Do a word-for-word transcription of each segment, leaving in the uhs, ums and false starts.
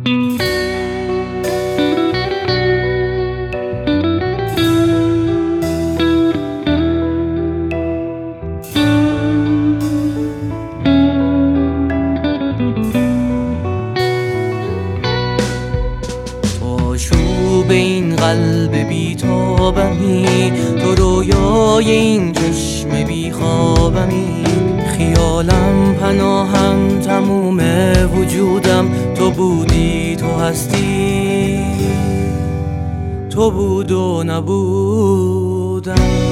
آشوب این قلب بی‌تابمی، تو رویای این چشم بیخوابمی. خیالم پناهم تموم وجودم، تو بودی تو هستی، تو بود و نبودم.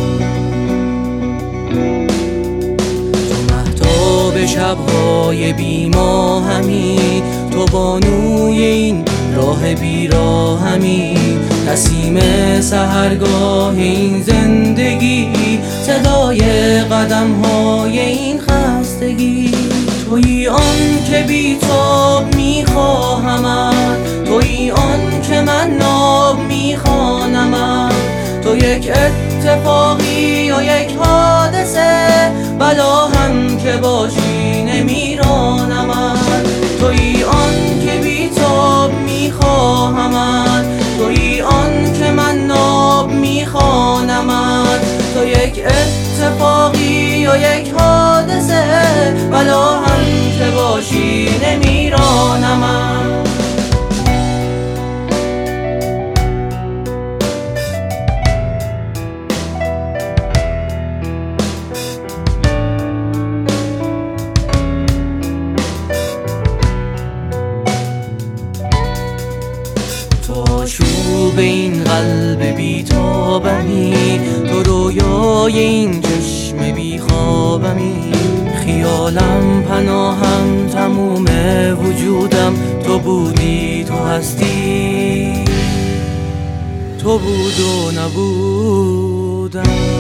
تو مهتاب شب‌های بی‌ماهمی، تو بانوی این راه بیراهمی. نسیم سحرگاه این زندگی، صدای قدم‌های این خستگی. تویی آن که بی‌تاب می‌خواهمت، تویی آن که من ناب می‌خوانمت. تو یک اتفاقی یا یک حادثه، بلا هم که باشی نمیرانمت. تویی آن که بی‌تاب میخواهمت، تویی آن که من ناب میخوانمت. تو یک اتفاقی یا یک حادثه، بلا هم که باشی نمیرانمت. آشوب این قلب بی‌تابمی، تو رویای این چشم بیخوابمی. خیالم پناهم تموم وجودم، تو بودی تو هستی، تو بود و نبودم.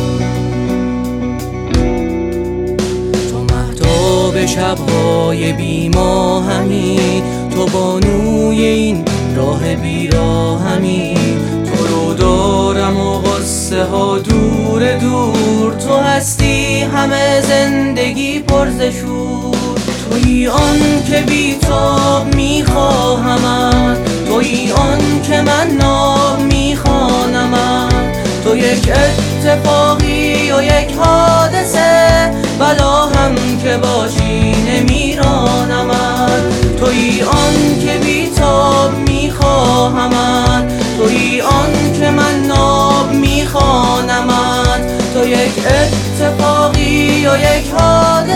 تو مهتاب شب‌های بی‌ماهمی، تو بانوی این راه بیراهمی. تو رو دارم و غصه ها دور دور، تو هستی همه زندگی پر ز شور. تویی آن که بی‌تاب میخواهمت، تویی آن که من ناب میخوانمت. تو یک اتفاقی و یک حادثه، بلا هم که باشی نمیرانمت. تویی آن که بی‌تاب میخواهمت، تویی آن که من ناب میخوانمت. تو یک اتفاقی و یک حادثه،